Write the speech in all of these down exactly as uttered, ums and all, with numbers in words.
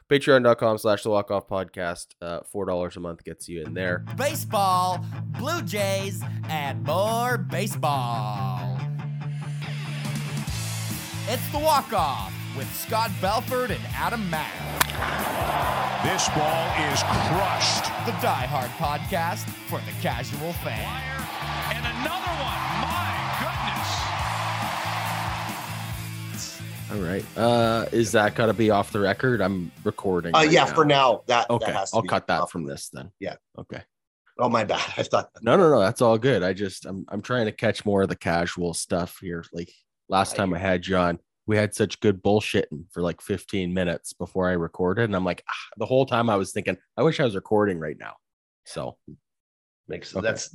Patreon.com slash the walk off podcast. Uh, four dollars a month gets you in there. Baseball, Blue Jays, and more baseball. It's the walk off with Scott Belford and Adam Mack. This ball is crushed. The Die Hard podcast for the casual fan. And another one. My goodness. All right. Uh, is that got to be off the record? I'm recording. Uh, right yeah, now. for now. That, Okay. that has to I'll be cut that off. from this then. Yeah. Okay. Oh, my bad. I thought. No, no, no. That's all good. I just, I'm, I'm trying to catch more of the casual stuff here. Like last time I had you on, we had such good bullshitting for like fifteen minutes before I recorded. And I'm like, ah, the whole time I was thinking, I wish I was recording right now. So Makes Okay. that's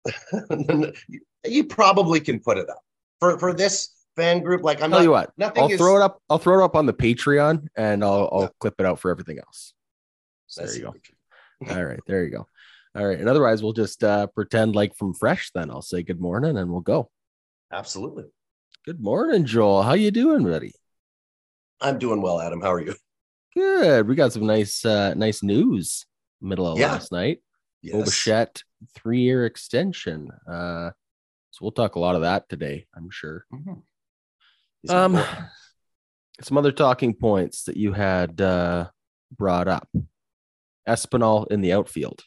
you probably can put it up for for this fan group. Like I'm tell not, you what, nothing I'll is, throw it up. I'll throw it up on the Patreon and I'll, I'll Yeah. clip it out for everything else. So there That's- you go. All right. There you go. All right. And otherwise we'll just uh, pretend like from fresh. Then I'll say good morning and we'll go. Absolutely. Good morning, Joel. How you doing, buddy? I'm doing well, Adam. How are you? Good. We got some nice, uh, nice news middle of Yeah. last night. Yes. Bo Bichette three-year extension. Uh, so we'll talk a lot of that today, I'm sure. Mhm. It's Um, important. some other talking points that you had uh, brought up. Espinal in the outfield.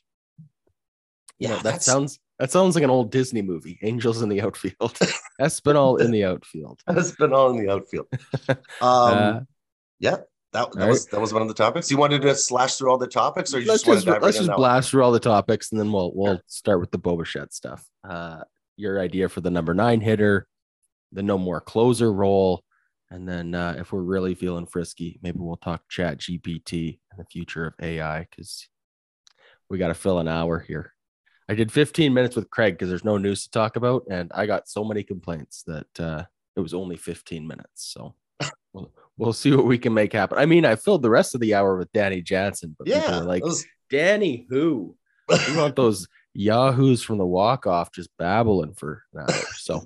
You Yeah, know, that that's- sounds that sounds like an old Disney movie. Angels in the outfield. Espinal in the outfield. It's been all in the outfield. Um, Uh, yeah, that, that all was that was one of the topics. You wanted to slash through all the topics, or you let's just want just to dive let's right in just now? blast through all the topics and then we'll we'll start with the Bo Bichette stuff. Uh, your idea for the number nine hitter, the no more closer role, and then uh, if we're really feeling frisky, maybe we'll talk Chat G P T and the future of A I because we got to fill an hour here. I did fifteen minutes with Craig because there's no news to talk about, and I got so many complaints that uh, it was only fifteen minutes. So we'll, we'll see what we can make happen. I mean, I filled the rest of the hour with Danny Jansen, but people Yeah, were like, it was- Danny, who? We want those yahoos from the walk off just babbling for an hour. So,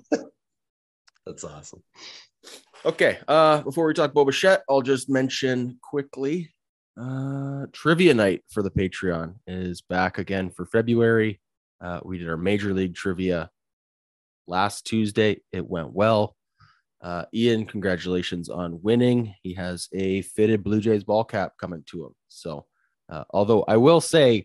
that's awesome. okay. Uh, before we talk Bo Bichette, I'll just mention quickly uh, trivia night for the Patreon is back again for February. Uh, we did our major league trivia last Tuesday. It went well. Uh, Ian, congratulations on winning. He has a fitted Blue Jays ball cap coming to him. So, uh, although I will say,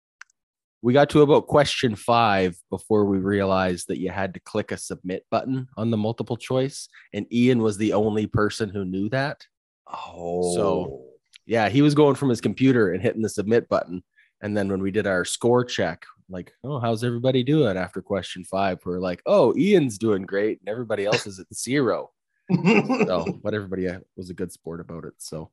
we got to about question five before we realized that you had to click a submit button on the multiple choice. And Ian was the only person who knew that. Oh, So- Yeah, he was going from his computer and hitting the submit button. And then when we did our score check, like, oh, how's everybody doing after question five? We're like, oh, Ian's doing great. And everybody else is at zero. So, but everybody was a good sport about it. So,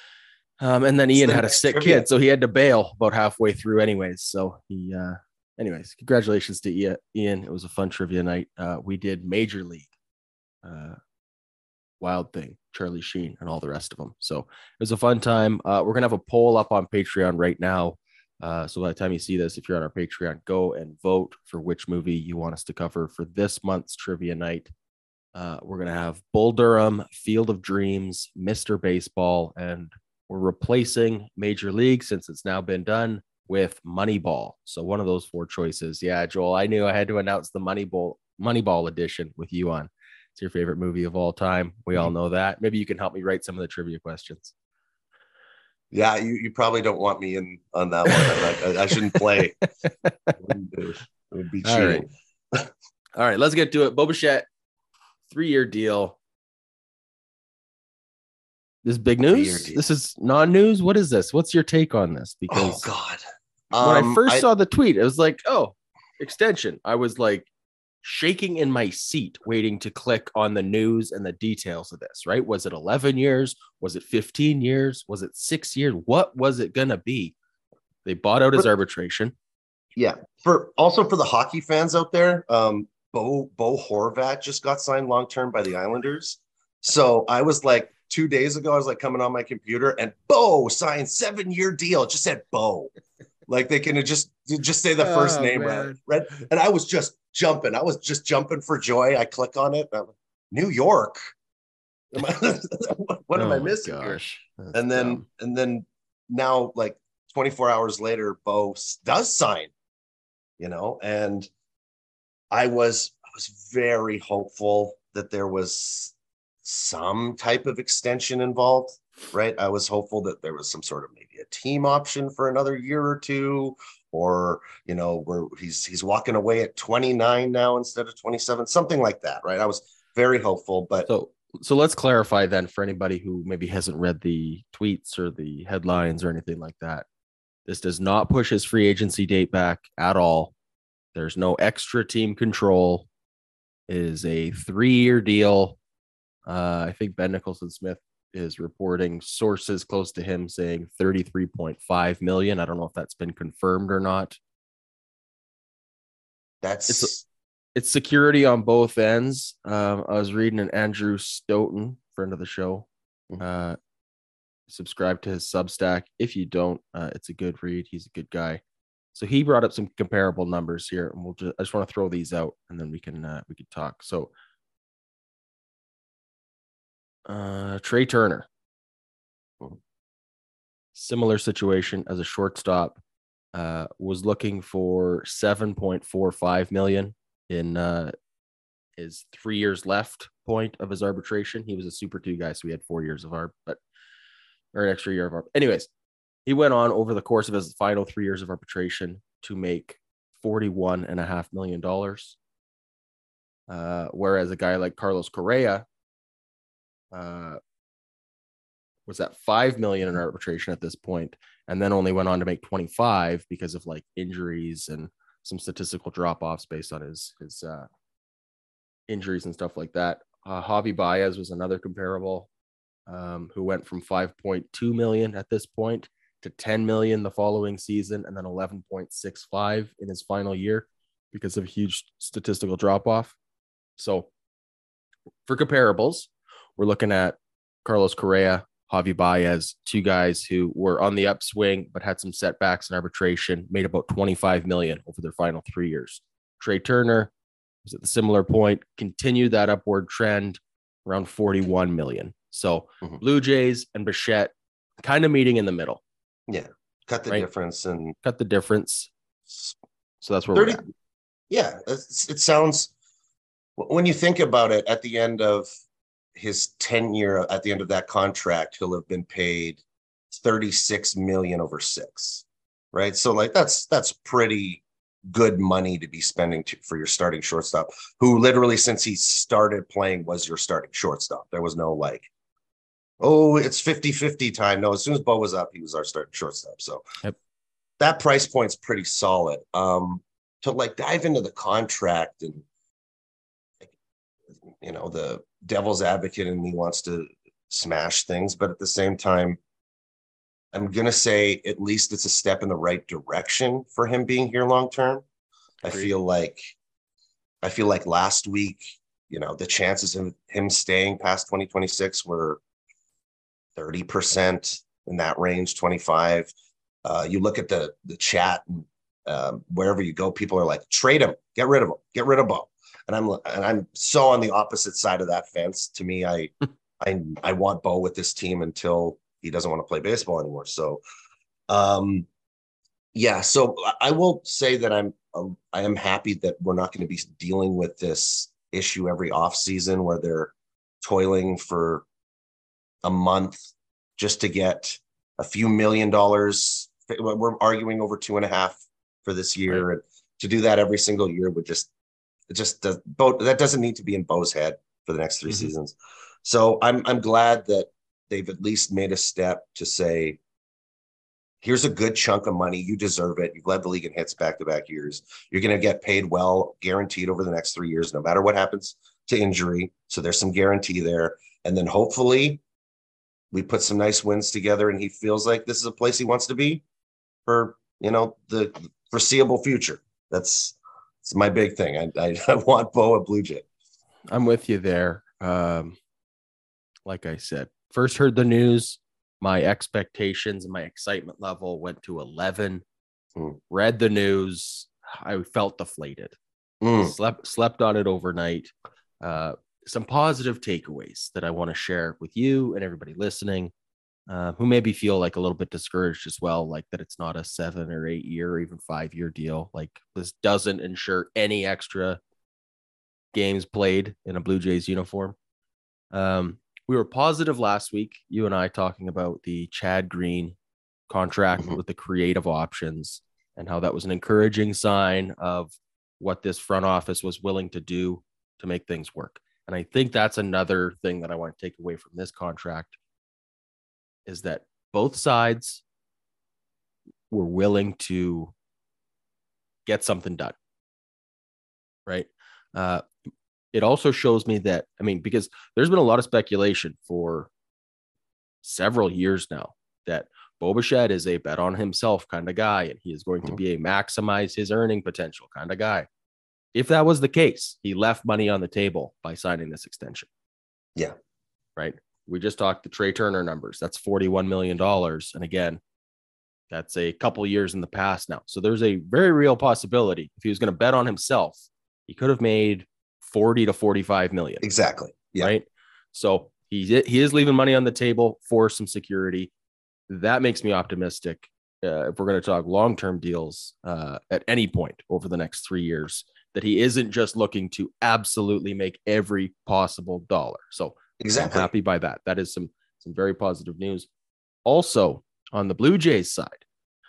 um, and then Ian the had a next sick trivia. kid, so he had to bail about halfway through, anyways. So he, uh, anyways, congratulations to Ia- Ian. It was a fun trivia night. Uh, we did Major League, uh, Wild Thing, Charlie Sheen, and all the rest of them. So it was a fun time. Uh, we're gonna have a poll up on Patreon right now. Uh, so by the time you see this, if you're on our Patreon, go and vote for which movie you want us to cover for this month's trivia night. Uh, we're going to have Bull Durham, Field of Dreams, Mister Baseball, and we're replacing Major League since it's now been done with Moneyball. So one of those four choices. Yeah, Joel, I knew I had to announce the Moneyball Moneyball edition with you on. It's your favorite movie of all time. We all know that. Maybe you can help me write some of the trivia questions. yeah. You, you probably don't want me in on that one. I, I shouldn't play. It would be All cheating. right. All right, let's get to it. Bo Bichette, three-year deal. This is big Three-year news? deal. This is non-news? What is this? What's your take on this? Oh Because God! when Um, I first I- saw the tweet, it was like, oh, extension. I was like shaking in my seat, waiting to click on the news and the details of this, right? Was it eleven years? Was it fifteen years? Was it six years? What was it going to be? They bought out his But- arbitration. Yeah. For also for the hockey fans out there, um, Bo Bo Horvat just got signed long term by the Islanders. So I was like two days ago, I was like coming on my computer and Bo signed seven year deal. It just said Bo. Like they can just just say the first Oh, name man. right, right. And I was just jumping. I was just jumping for joy. I click on it. I'm like, New York. Am I, what what am Oh I my missing here? gosh. That's And then dumb. and then now, like twenty-four hours later, Bo does sign, you know, and I was, I was very hopeful that there was some type of extension involved, right? I was hopeful that there was some sort of maybe a team option for another year or two, or, you know, where he's, he's walking away at twenty-nine now instead of twenty-seven, something like that, right? I was very hopeful, but so, so let's clarify then for anybody who maybe hasn't read the tweets or the headlines or anything like that. This does not push his free agency date back at all. There's no extra team control. It is a three-year deal. Uh, I think Ben Nicholson-Smith is reporting sources close to him saying thirty-three point five million. I don't know if that's been confirmed or not. that's It's it's security on both ends. Um, I was reading an Andrew Stoughton, friend of the show. Uh, subscribe to his Substack. If you don't, uh, it's a good read. He's a good guy. So he brought up some comparable numbers here, and we'll just I just want to throw these out, and then we can uh, we can talk. So, uh, Trey Turner, similar situation as a shortstop, uh, was looking for seven point four five million in uh, his three years left point of his arbitration. He was a Super Two guy, so he had four years of arb, but or an extra year of arb. Anyways. He went on over the course of his final three years of arbitration to make forty-one and a half million dollars. Uh, whereas a guy like Carlos Correa uh, was at five million in arbitration at this point, and then only went on to make twenty-five because of like injuries and some statistical drop-offs based on his his uh, injuries and stuff like that. Uh, Javi Baez was another comparable um, who went from five point two million at this point to ten million the following season, and then eleven point six five in his final year because of a huge statistical drop off. So for comparables, we're looking at Carlos Correa, Javi Baez, two guys who were on the upswing, but had some setbacks in arbitration, made about twenty-five million over their final three years. Trey Turner was at the similar point, continued that upward trend around forty-one million. So mm-hmm. Blue Jays and Bichette kind of meeting in the middle. Yeah, cut the right? difference and cut the difference. So that's where thirty, we're at. Yeah, it's, it sounds, when you think about it, at the end of his tenure, at the end of that contract, he'll have been paid thirty-six million over six, right? So like that's that's pretty good money to be spending to, for your starting shortstop, who literally since he started playing was your starting shortstop. There was no like, oh, it's fifty-fifty time. No, as soon as Bo was up, he was our starting shortstop. So yep. That price point's pretty solid. Um, to like dive into the contract and, you know, the devil's advocate in me wants to smash things, but at the same time, I'm going to say at least it's a step in the right direction for him being here long term. I feel like, I feel like last week, you know, the chances of him staying past twenty twenty-six were thirty percent in that range, twenty-five. Uh, you look at the the chat and um, wherever you go, people are like, trade him, get rid of him, get rid of Bo. And I'm and I'm so on the opposite side of that fence. To me, I I I want Bo with this team until he doesn't want to play baseball anymore. So, um, yeah. So I will say that I'm um, I am happy that we're not going to be dealing with this issue every offseason where they're toiling for a month just to get a few million dollars. We're arguing over two and a half for this year, right. And to do that every single year would just it just does. Bo, that doesn't need to be in Bo's head for the next three mm-hmm. seasons. So I'm I'm glad that they've at least made a step to say, here's a good chunk of money. You deserve it. You've led the league in hits back-to-back years. You're going to get paid well, guaranteed over the next three years, no matter what happens to injury. So there's some guarantee there. And then hopefully we put some nice wins together and he feels like this is a place he wants to be for, you know, the foreseeable future. That's, that's my big thing. I, I, I want Bo a Blue Jay. I'm with you there. Um, like I said, first heard the news, my expectations and my excitement level went to eleven. Mm. Read the news, I felt deflated. Mm. Slept slept on it overnight. Uh, some positive takeaways that I want to share with you and everybody listening. uh, who maybe feel like a little bit discouraged as well, like that it's not a seven or eight year or even five year deal. Like this doesn't ensure any extra games played in a Blue Jays uniform. Um, we were positive last week, you and I, talking about the Chad Green contract mm-hmm. with the creative options and how that was an encouraging sign of what this front office was willing to do to make things work. And I think that's another thing that I want to take away from this contract is that both sides were willing to get something done. Right. Uh, it also shows me that, I mean, because there's been a lot of speculation for several years now that Bo Bichette is a bet on himself kind of guy, and he is going to be a maximize his earning potential kind of guy. If that was the case, he left money on the table by signing this extension. Yeah. Right. We just talked the Trey Turner numbers. That's forty-one million dollars. And again, that's a couple years in the past now. So there's a very real possibility if he was going to bet on himself, he could have made forty to forty-five million. Exactly. Yeah. Right. So he, he is leaving money on the table for some security. That makes me optimistic. Uh, if we're going to talk long-term deals uh, at any point over the next three years, that he isn't just looking to absolutely make every possible dollar. So exactly. I'm happy by that. That is some, some very positive news. Also on the Blue Jays side,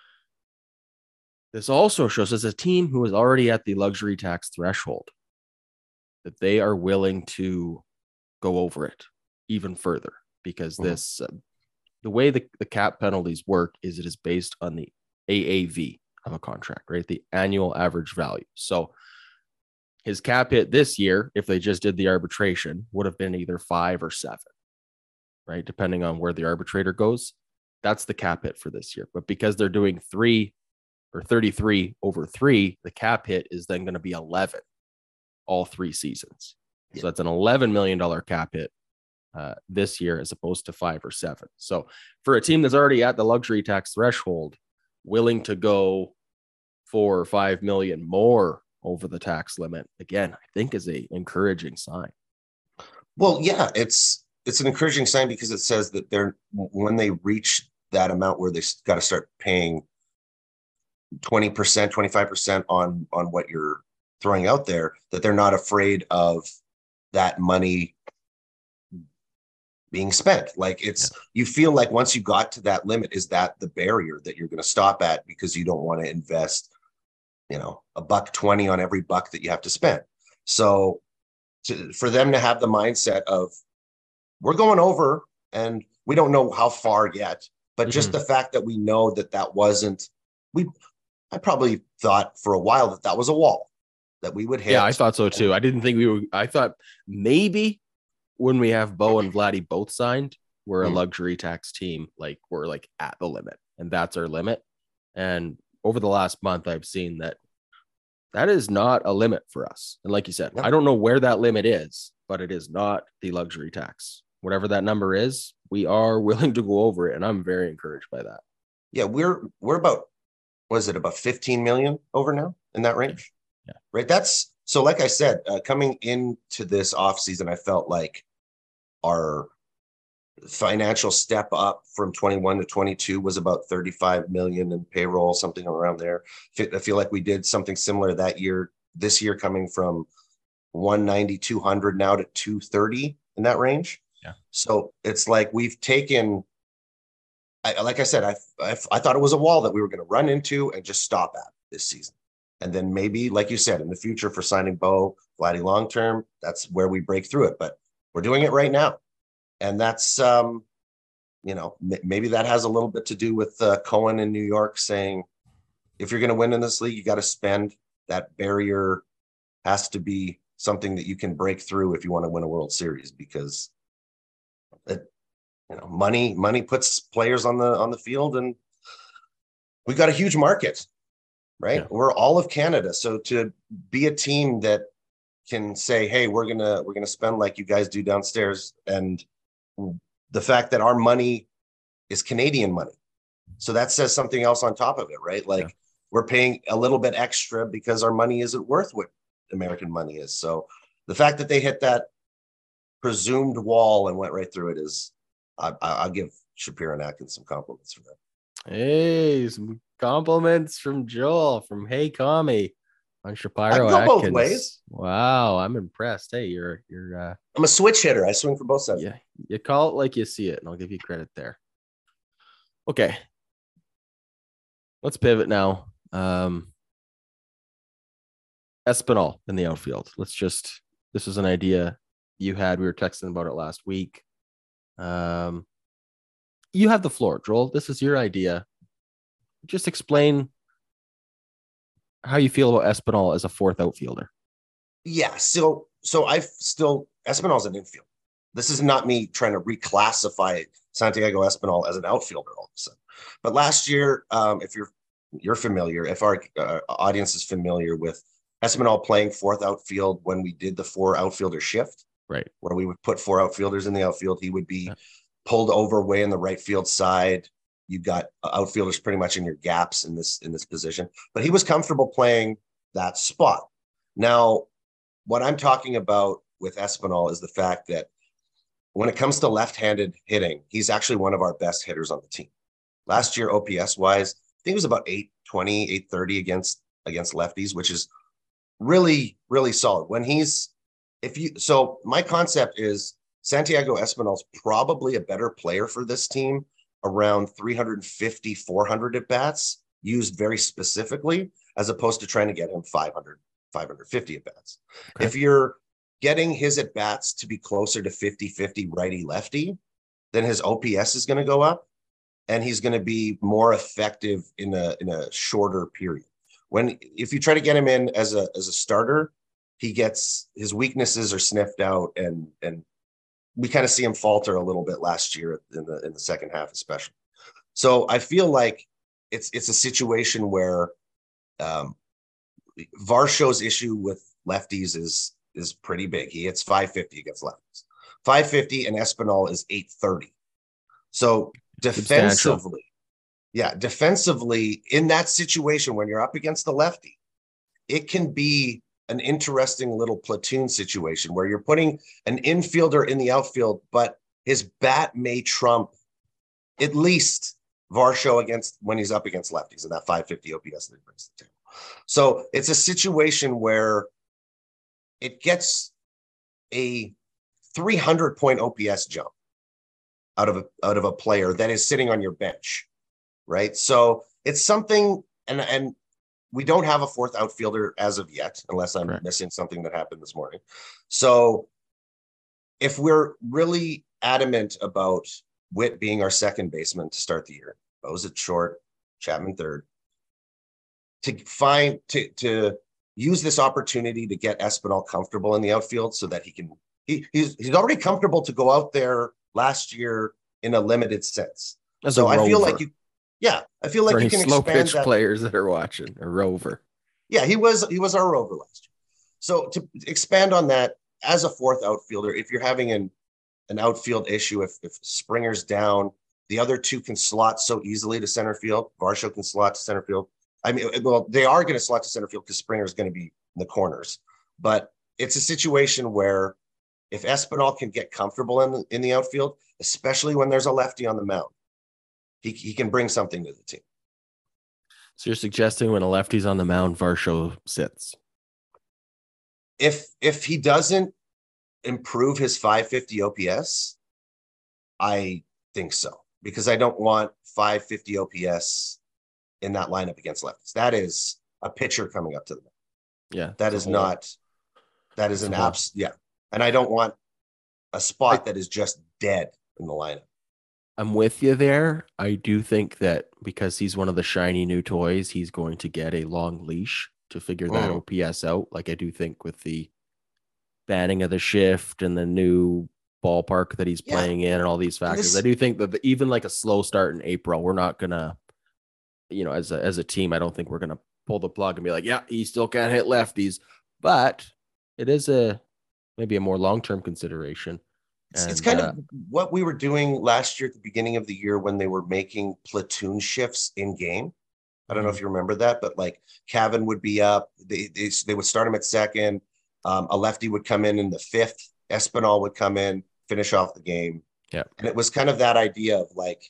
this also shows us a team who is already at the luxury tax threshold, that they are willing to go over it even further, because mm-hmm. this, uh, the way the, the cap penalties work is it is based on the A A V of a contract, right? The annual average value. So his cap hit this year, if they just did the arbitration, would have been either five or seven, right? Depending on where the arbitrator goes. That's the cap hit for this year. But because they're doing three or thirty-three over three, the cap hit is then going to be eleven all three seasons. Yeah. So that's an eleven million dollars cap hit uh, this year as opposed to five or seven. So for a team that's already at the luxury tax threshold, willing to go four or five million more over the tax limit, again, I think is a encouraging sign. Well, yeah, it's it's an encouraging sign because it says that they're, when they reach that amount where they got to start paying twenty percent, twenty-five percent on on what you're throwing out there, that they're not afraid of that money being spent. Like it's, yeah. you feel like once you got to that limit, is that the barrier that you're going to stop at because you don't want to invest, you know, a buck twenty on every buck that you have to spend. So to, for them to have the mindset of, we're going over and we don't know how far yet, but mm-hmm. just the fact that we know that that wasn't, we, I probably thought for a while that that was a wall that we would hit. Yeah, I thought so too. I didn't think we were, I thought maybe when we have Bo and Vladdy both signed, we're a mm-hmm. luxury tax team. Like we're like at the limit, and that's our limit. And over the last month, I've seen that that is not a limit for us. And like you said, yep. I don't know where that limit is, but it is not the luxury tax. Whatever that number is, we are willing to go over it. And I'm very encouraged by that. Yeah, we're we're about, was it about fifteen million over now in that range? Yeah. Right. That's so, like I said, uh, coming into this offseason, I felt like our financial step up from twenty-one to twenty-two was about thirty-five million in payroll, something around there. I feel like we did something similar that year, this year, coming from one ninety, two hundred now to two thirty in that range. Yeah. So it's like we've taken, I, like I said, I, I, I thought it was a wall that we were going to run into and just stop at this season. And then maybe, like you said, in the future for signing Bo, Vladdy long-term, that's where we break through it. But we're doing it right now. And that's, um, you know, m- maybe that has a little bit to do with uh, Cohen in New York saying, if you're going to win in this league, you got to spend. That barrier has to be something that you can break through if you want to win a World Series, because it, you know, money, money puts players on the, on the field, and we've got a huge market, right? Yeah. We're all of Canada. So to be a team that can say, hey, we're going to, we're going to spend like you guys do downstairs, and the fact that our money is Canadian money. So that says something else on top of it, right? Like yeah. we're paying a little bit extra because our money isn't worth what American money is. So the fact that they hit that presumed wall and went right through it is, I, I'll give, Shapiro and Atkins some compliments for that. Hey, some compliments from Joel from Hey Kami on Shapiro I go Atkins. both ways. Wow, I'm impressed. Hey, you're you're uh I'm a switch hitter. I swing for both sides. yeah, you call it like you see it, and I'll give you credit there. Okay. Let's pivot now. Um Espinal in the outfield. Let's just this is an idea you had. We were texting about it last week. Um you have the floor, Joel. This is your idea. Just explain how you feel about Espinal as a fourth outfielder. Yeah. So, so I've still, Espinal's an infield. This is not me trying to reclassify Santiago Espinal as an outfielder all of a sudden. But last year, um, if you're, you're familiar, if our uh, audience is familiar with Espinal playing fourth outfield when we did the four outfielder shift, right, where we would put four outfielders in the outfield, he would be yeah. pulled over way in the right field side. You got outfielders pretty much in your gaps in this in this position, but he was comfortable playing that spot. Now, what I'm talking about with Espinal is the fact that when it comes to left-handed hitting, he's actually one of our best hitters on the team. Last year, O P S wise, I think it was about eight twenty, eight thirty against against lefties, which is really, really solid. When he's if you so my concept is Santiago Espinal's probably a better player for this team around three fifty, four hundred at bats used very specifically, as opposed to trying to get him five hundred, five fifty at bats. Okay. If you're getting his at bats to be closer to fifty fifty righty lefty, then his O P S is going to go up and he's going to be more effective in a, in a shorter period. When, if you try to get him in as a, as a starter, he gets, his weaknesses are sniffed out and, and, we kind of see him falter a little bit last year in the in the second half, especially. So I feel like it's it's a situation where um, Varsho's issue with lefties is is pretty big. He hits five fifty against lefties, five fifty, and Espinal is eight thirty. So defensively, yeah, defensively in that situation when you're up against the lefty, it can be an interesting little platoon situation where you're putting an infielder in the outfield, but his bat may trump at least Varsho against when he's up against lefties and that five fifty O P S that he brings to the table. So it's a situation where it gets a three hundred point O P S jump out of a, out of a player that is sitting on your bench, right? So it's something, and, and we don't have a fourth outfielder as of yet, unless I'm Correct. missing something that happened this morning. So if we're really adamant about Witt being our second baseman to start the year, Bo's at short, Chapman third, to find, to, to use this opportunity to get Espinal comfortable in the outfield so that he can, he, he's, he's already comfortable to go out there last year in a limited sense. As so I feel like you, Yeah, I feel like For you any can slow expand pitch that. players that are watching a rover. Yeah, he was he was our rover last year. So to expand on that, as a fourth outfielder, if you're having an an outfield issue, if if Springer's down, the other two can slot so easily to center field. Varsho can slot to center field. I mean, well, they are going to slot to center field because Springer's going to be in the corners. But it's a situation where if Espinal can get comfortable in the, in the outfield, especially when there's a lefty on the mound, he he can bring something to the team. So you're suggesting when a lefty's on the mound, Varsho sits? If if he doesn't improve his five fifty O P S, I think so, because I don't want five fifty O P S in that lineup against lefties. That is a pitcher coming up to the mound. Yeah, that is not. That is an abs. Yeah, and I don't want a spot I, that is just dead in the lineup. I'm with you there. I do think that because he's one of the shiny new toys, he's going to get a long leash to figure that mm. O P S out. Like I do think with the banning of the shift and the new ballpark that he's yeah. playing in and all these factors, this... I do think that the, even like a slow start in April, we're not gonna, you know, as a as a team, I don't think we're gonna pull the plug and be like, yeah, he still can't hit lefties. But it is a maybe a more long-term consideration. And, it's kind uh, of what we were doing last year at the beginning of the year when they were making platoon shifts in game. I don't mm-hmm. know if you remember that, but like Cavan would be up. They they, they would start him at second. Um, a lefty would come in in the fifth. Espinal would come in, finish off the game. Yeah. And it was kind of that idea of like,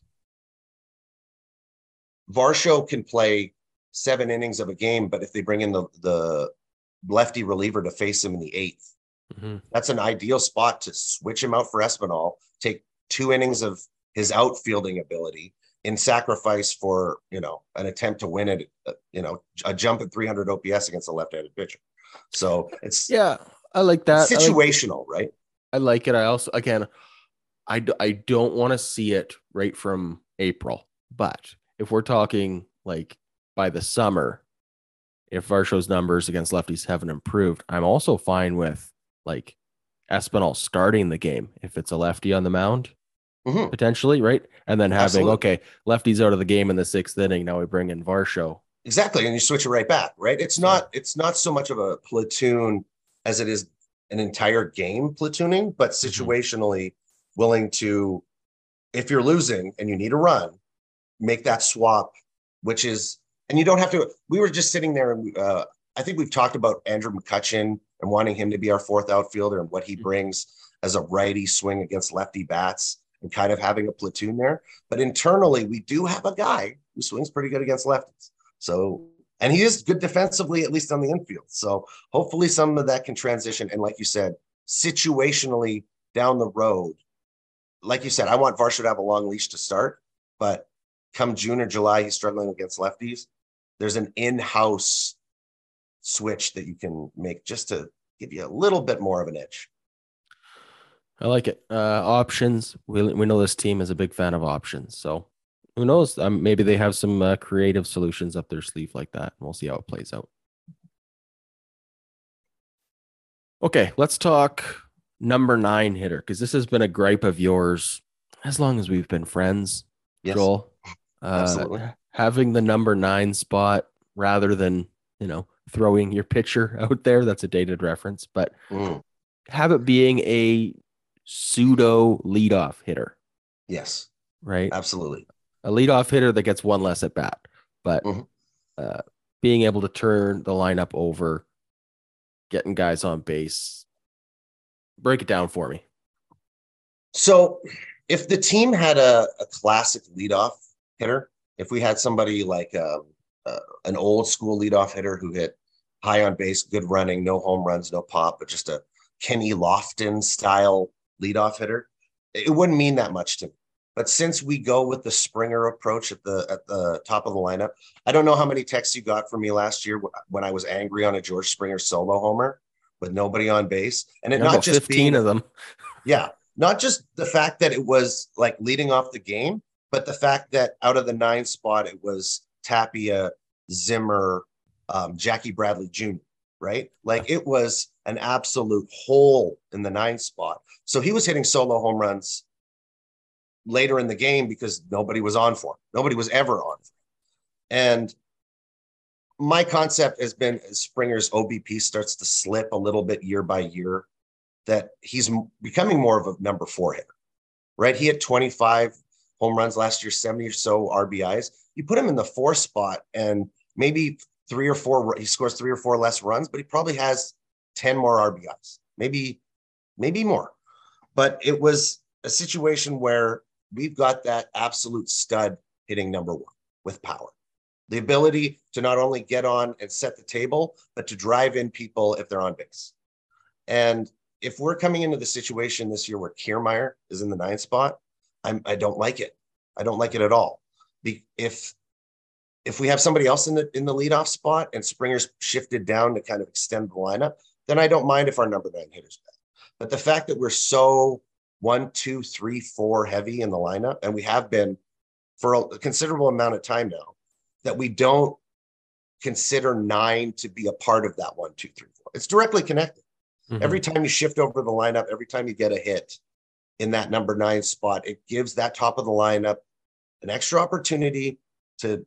Varsho can play seven innings of a game, but if they bring in the, the lefty reliever to face him in the eighth, mm-hmm. that's an ideal spot to switch him out for Espinal, take two innings of his outfielding ability in sacrifice for, you know, an attempt to win it, uh, you know, a jump at three hundred O P S against a left-handed pitcher. So it's, yeah, I like that. Situational, I like, right? I like it. I also, again, I, d- I don't want to see it right from April, but if we're talking like by the summer, if Varsho's numbers against lefties haven't improved, I'm also fine with like Espinal starting the game if it's a lefty on the mound, mm-hmm. potentially, right? And then having, Absolutely. okay, lefties out of the game in the sixth inning. Now we bring in Varsho. Exactly. And you switch it right back, right? It's so, not, it's not so much of a platoon as it is an entire game platooning, but situationally mm-hmm. willing to, if you're losing and you need a run, make that swap, which is, and you don't have to, we were just sitting there and uh, I think we've talked about Andrew McCutchen and wanting him to be our fourth outfielder and what he brings as a righty swing against lefty bats and kind of having a platoon there. But internally, we do have a guy who swings pretty good against lefties. So, and he is good defensively, at least on the infield. So hopefully some of that can transition. And like you said, situationally down the road, like you said, I want Varsho to have a long leash to start, but come June or July, he's struggling against lefties. There's an in-house switch that you can make just to give you a little bit more of an edge. I like it. Uh, options. We we know this team is a big fan of options. So who knows? Um, maybe they have some uh, creative solutions up their sleeve like that. We'll see how it plays out. Okay, let's talk number nine hitter, because this has been a gripe of yours as long as we've been friends, yes. Joel. Uh, Absolutely. Having the number nine spot rather than, you know, throwing your pitcher out there. That's a dated reference, but mm. have it being a pseudo leadoff hitter. Yes. Right. Absolutely. A leadoff hitter that gets one less at bat, but mm-hmm. uh, being able to turn the lineup over, getting guys on base. Break it down for me. So if the team had a, a classic leadoff hitter, if we had somebody like um, uh, an old school leadoff hitter who hit high on base, good running, no home runs, no pop, but just a Kenny Lofton style leadoff hitter, it wouldn't mean that much to me. But since we go with the Springer approach at the at the top of the lineup, I don't know how many texts you got from me last year when I was angry on a George Springer solo homer with nobody on base, and it yeah, not just fifteen being, of them. Yeah, not just the fact that it was like leading off the game, but the fact that out of the nine spot it was Tapia, Zimmer, um, Jackie Bradley Junior Right, like it was an absolute hole in the nine spot. So he was hitting solo home runs later in the game because nobody was on for him. Nobody was ever on for him. And my concept has been as Springer's O B P starts to slip a little bit year by year, that he's becoming more of a number four hitter, right? He had twenty-five home runs last year, seventy or so R B Is. You put him in the four spot and maybe three or four, he scores three or four less runs, but he probably has ten more R B Is, maybe, maybe more. But it was a situation where we've got that absolute stud hitting number one with power. The ability to not only get on and set the table, but to drive in people if they're on base. And if we're coming into the situation this year where Kiermaier is in the ninth spot, I'm, I don't like it. I don't like it at all. Be, if if we have somebody else in the in the leadoff spot and Springer's shifted down to kind of extend the lineup, then I don't mind if our number nine hitter's back. But the fact that we're so one, two, three, four heavy in the lineup, and we have been for a considerable amount of time now, that we don't consider nine to be a part of that one, two, three, four. It's directly connected. Mm-hmm. Every time you shift over the lineup, every time you get a hit in that number nine spot, it gives that top of the lineup an extra opportunity to,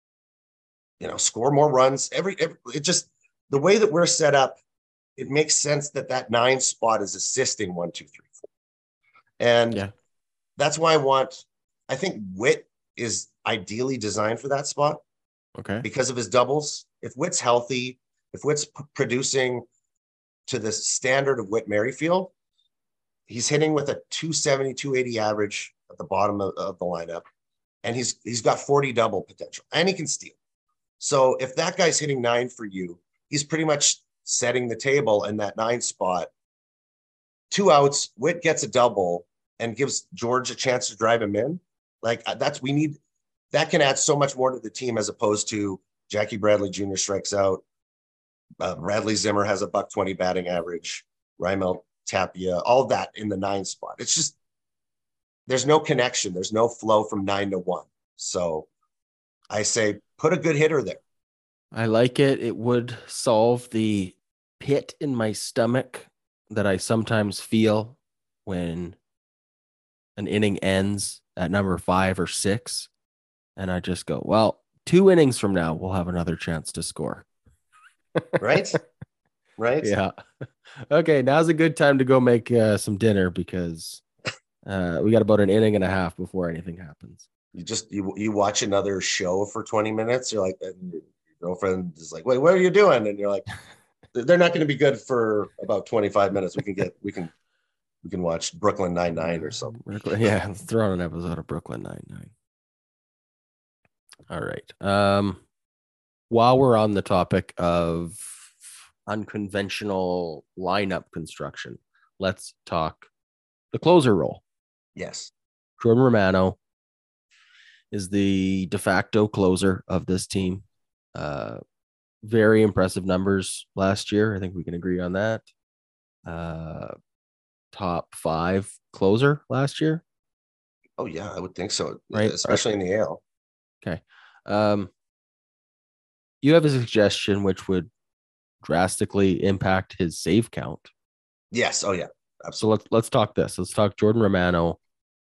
you know, score more runs. Every, every it just, the way that we're set up, it makes sense that that nine spot is assisting one, two, three, four. And yeah. that's why I want, I think Witt is ideally designed for that spot. Okay. Because of his doubles. If Witt's healthy, if Witt's p- producing to the standard of Whit Merrifield, he's hitting with a two seventy, two eighty average at the bottom of, of the lineup. And he's he's got forty double potential, and he can steal. So if that guy's hitting nine for you, he's pretty much setting the table in that nine spot. Two outs, Witt gets a double and gives George a chance to drive him in. Like that's we need that can add so much more to the team as opposed to Jackie Bradley Junior strikes out. Uh, Bradley Zimmer has a buck twenty batting average. Raimel Tapia, all of that in the nine spot. It's just there's no connection. There's no flow from nine to one. So I say put a good hitter there. I like it. It would solve the pit in my stomach that I sometimes feel when an inning ends at number five or six. And I just go, well, two innings from now, we'll have another chance to score. Right? Right? Yeah. Okay, now's a good time to go make uh, some dinner because uh, we got about an inning and a half before anything happens. You just you you watch another show for twenty minutes. You're like, and your girlfriend is like, wait, what are you doing? And you're like, they're not going to be good for about twenty-five minutes. We can get we can we can watch Brooklyn Nine-Nine or something. Brooklyn, yeah, let's throw on an episode of Brooklyn Nine-Nine. All right. Um, while we're on the topic of unconventional lineup construction, let's talk the closer role. Yes. Jordan Romano is the de facto closer of this team. Uh, very impressive numbers last year. I think we can agree on that. Uh, top five closer last year. Oh yeah, I would think so. Right. Especially in the A L. Okay. Um, you have a suggestion which would drastically impact his save count. Yes. Oh yeah. So Absolutely. let's let's talk this. Let's talk Jordan Romano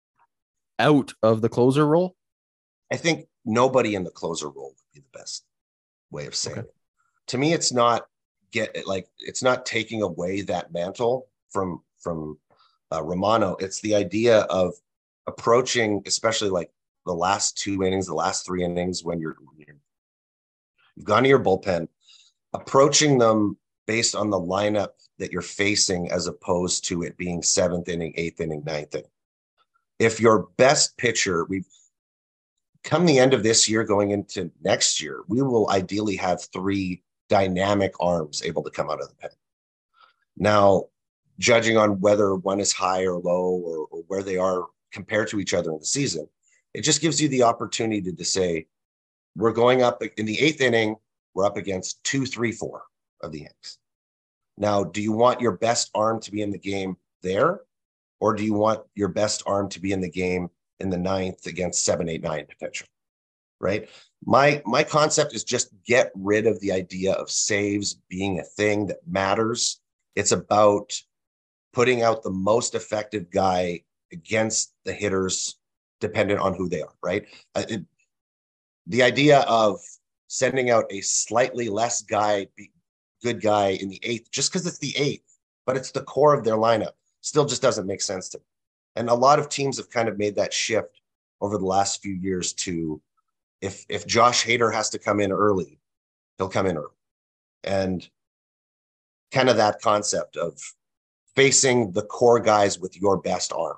out of the closer role. I think nobody in the closer role would be the best way of saying Okay. it. To me, it's not get like it's not taking away that mantle from from uh, Romano. It's the idea of approaching, especially like the last two innings, the last three innings, when you're, you're you've gone to your bullpen, approaching them based on the lineup that you're facing, as opposed to it being seventh inning, eighth inning, ninth inning. If your best pitcher, we've come the end of this year, going into next year, we will ideally have three dynamic arms able to come out of the pen. Now, judging on whether one is high or low, or, or where they are compared to each other in the season, it just gives you the opportunity to say, we're going up in the eighth inning, we're up against two, three, four of the innings. Now, do you want your best arm to be in the game there? Or do you want your best arm to be in the game in the ninth against seven, eight, nine potential? Right? My my concept is just get rid of the idea of saves being a thing that matters. It's about putting out the most effective guy against the hitters, dependent on who they are, right? Uh, it, the idea of sending out a slightly less guy, good guy in the eighth, just because it's the eighth, but it's the core of their lineup, still just doesn't make sense to me. And a lot of teams have kind of made that shift over the last few years to, if if Josh Hader has to come in early, he'll come in early. And kind of that concept of facing the core guys with your best arm.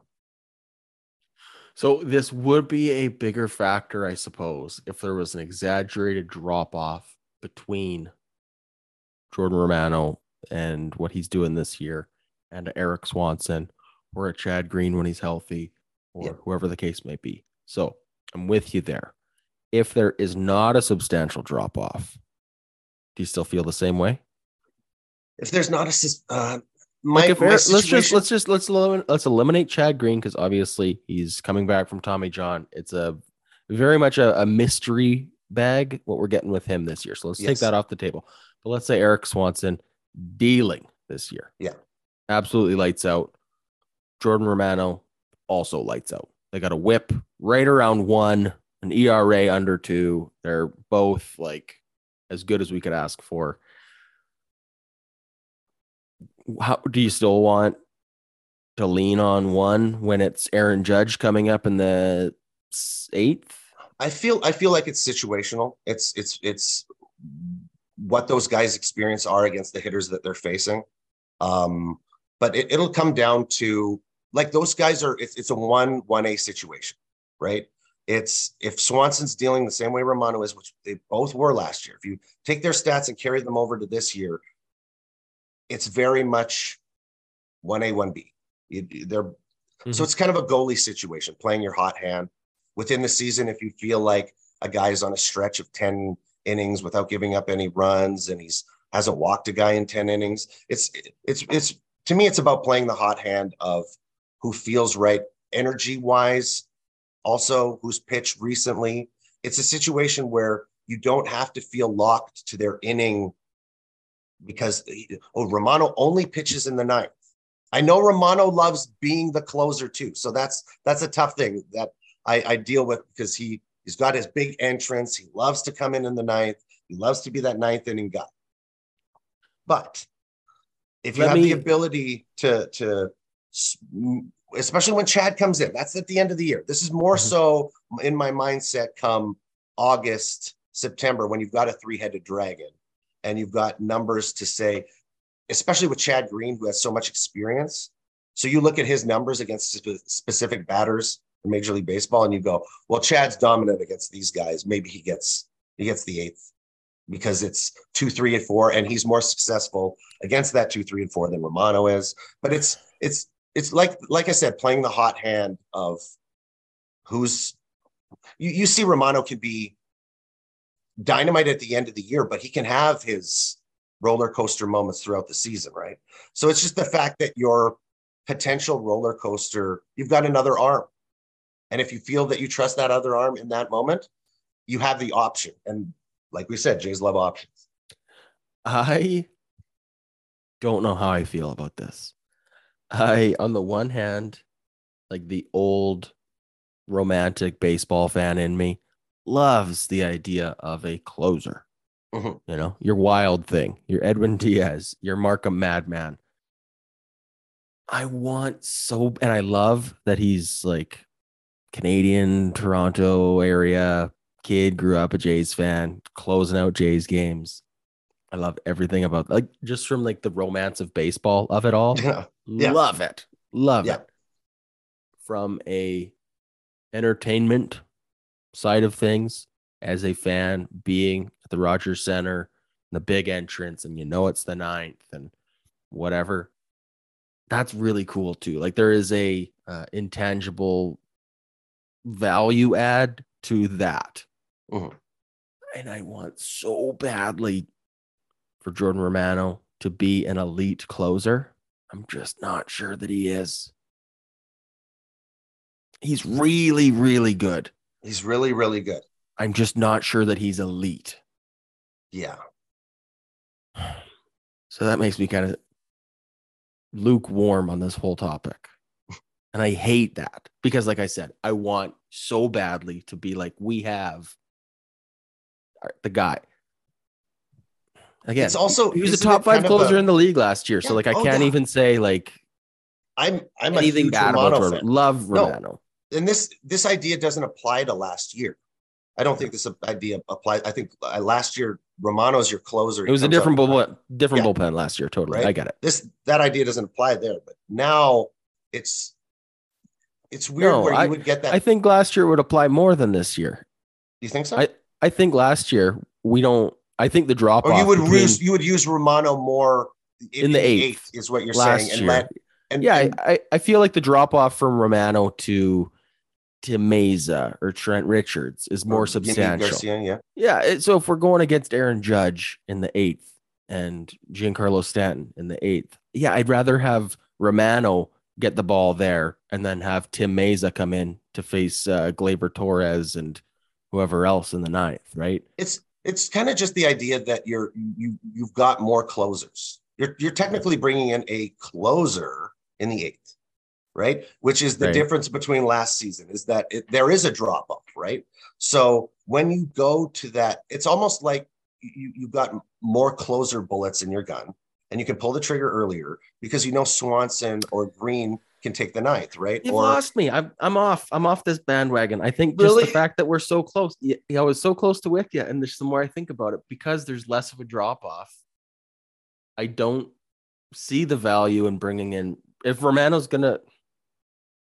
So this would be a bigger factor, I suppose, if there was an exaggerated drop off between Jordan Romano and what he's doing this year and Eric Swanson, or a Chad Green when he's healthy, or Yeah. whoever the case may be. So I'm with you there. If there is not a substantial drop off, do you still feel the same way? If there's not a uh, my, Like if my Eric, let's just situation- let's just let's eliminate, let's eliminate Chad Green, because obviously he's coming back from Tommy John. It's a very much a, a mystery bag what we're getting with him this year. So let's take Yes. that off the table. But let's say Eric Swanson dealing this year. Yeah. Absolutely lights out. Jordan Romano also lights out. They got a whip right around one, an E R A under two. They're both like as good as we could ask for. How do you still want to lean on one when it's Aaron Judge coming up in the eighth? I feel I feel like it's situational. It's it's it's what those guys' experience are against the hitters that they're facing. Um, but it, it'll come down to like those guys are, it's, it's a one, one A situation, right? It's if Swanson's dealing the same way Romano is, which they both were last year. If you take their stats and carry them over to this year, it's very much one A, one B. You, they're mm-hmm. So it's kind of a goalie situation, playing your hot hand within the season. If you feel like a guy is on a stretch of ten innings without giving up any runs, and he's hasn't walked a guy in ten innings, it's it's it's to me, it's about playing the hot hand of who feels right energy wise, also who's pitched recently. It's a situation where you don't have to feel locked to their inning because oh, Romano only pitches in the ninth. I know Romano loves being the closer too, so that's that's a tough thing that I, I deal with because he he's got his big entrance. He loves to come in in the ninth. He loves to be that ninth inning guy. But if you Let have me... the ability to to especially when Chad comes in, that's at the end of the year. This is more mm-hmm. so in my mindset come August, September, when you've got a three-headed dragon and you've got numbers to say, especially with Chad Green, who has so much experience. So you look at his numbers against spe- specific batters in Major League Baseball and you go, well, Chad's dominant against these guys. Maybe he gets, he gets the eighth because it's two, three, and four, and he's more successful against that two, three, and four than Romano is. But it's, it's, It's like, like I said, playing the hot hand of who's you, you see Romano can be dynamite at the end of the year, but he can have his roller coaster moments throughout the season, right? So it's just the fact that your potential roller coaster, you've got another arm. And if you feel that you trust that other arm in that moment, you have the option. And like we said, Jays love options. I don't know how I feel about this. I, on the one hand, like the old romantic baseball fan in me loves the idea of a closer. Mm-hmm. You know, your Wild Thing, your Edwin Diaz, your Markham Madman. I want so, and I love that he's like Canadian, Toronto area kid, grew up a Jays fan, closing out Jays games. I love everything about, like, just from like the romance of baseball of it all. Yeah. Yeah. Love it. Love yeah. it. From a entertainment side of things, as a fan, being at the Rogers Center, the big entrance, and you know it's the ninth and whatever, that's really cool too. Like, there is a uh, intangible value add to that. Mm-hmm. And I want so badly for Jordan Romano to be an elite closer. I'm just not sure that he is. He's really, really good. He's really, really good. I'm just not sure that he's elite. Yeah. So that makes me kind of lukewarm on this whole topic. And I hate that because, like I said, I want so badly to be like, we have the guy. Again, it's also he was a top five closer a, in the league last year. Yeah, so like, I oh, can't yeah. even say like I'm I'm anything a huge bad Romano about Jordan. Fan. Love Romano. No. And this this idea doesn't apply to last year. I don't think this idea applies. I think uh, last year Romano's your closer. It was a different bullpen, different yeah. bullpen last year. Totally, right? I get it. This that idea doesn't apply there, but now it's it's weird no, where I, you would get that. I think last year would apply more than this year. You think so? I I think last year we don't. I think the drop off. Or you would use you would use Romano more in, in the eighth, eighth is what you're last saying. And year. let, and, yeah, and, I, I feel like the drop off from Romano to to Meza or Trent Richards is more substantial. Garcia, yeah, yeah. So if we're going against Aaron Judge in the eighth and Giancarlo Stanton in the eighth, yeah, I'd rather have Romano get the ball there and then have Tim Meza come in to face uh, Gleyber Torres and whoever else in the ninth. Right? It's. It's kind of just the idea that you're you you've got more closers. You're you're technically bringing in a closer in the eighth, right? Which is the right. difference between last season is that it, there is a drop off, right? So when you go to that, it's almost like you you've got more closer bullets in your gun, and you can pull the trigger earlier because you know Swanson or Green can take the ninth, right? You've or, lost me. I'm I'm off. I'm off this bandwagon. I think just really? the fact that we're so close. Yeah, I was so close to with you, and there's the more I think about it, because there's less of a drop off. I don't see the value in bringing in if Romano's gonna.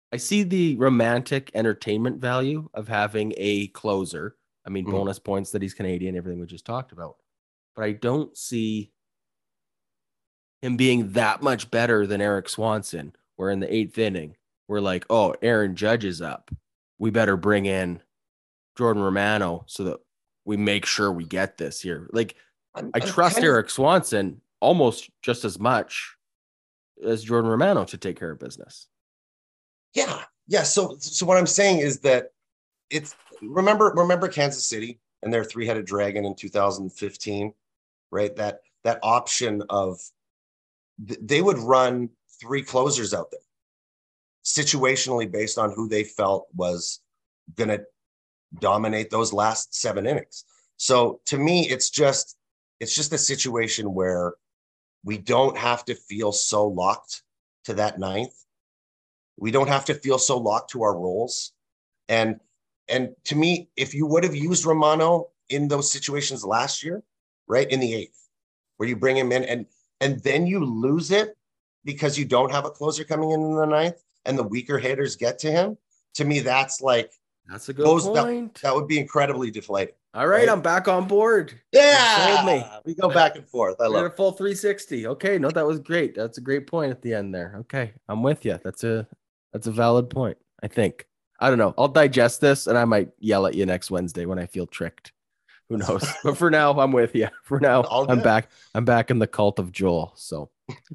I see the romantic entertainment value of having a closer. I mean, Mhm. bonus points that he's Canadian, everything we just talked about. But I don't see him being that much better than Eric Swanson, where in the eighth inning, we're like, oh, Aaron Judge is up. We better bring in Jordan Romano so that we make sure we get this here. Like, I'm, I I'm trust kind of- Eric Swanson almost just as much as Jordan Romano to take care of business. Yeah, yeah. So, so what I'm saying is that it's remember, remember Kansas City and their three-headed dragon in two thousand fifteen, right? That that option of th- they would run three closers out there, situationally based on who they felt was going to dominate those last seven innings. So to me, it's just it's just a situation where we don't have to feel so locked to that ninth. We don't have to feel so locked to our roles. And and to me, if you would have used Romano in those situations last year, right, in the eighth, where you bring him in and and then you lose it because you don't have a closer coming in in the ninth and the weaker hitters get to him, to me, that's like That's a good those, point. That, that would be incredibly deflating. All right, right? I'm back on board. Yeah, You sold me. we go back and forth. I We love did a it. full three sixty. Okay, no, that was great. That's a great point at the end there. Okay, I'm with you. That's a that's a valid point. I think. I don't know. I'll digest this, and I might yell at you next Wednesday when I feel tricked. Who knows? But for now, I'm with you. For now, All I'm good. back. I'm back in the cult of Joel. So,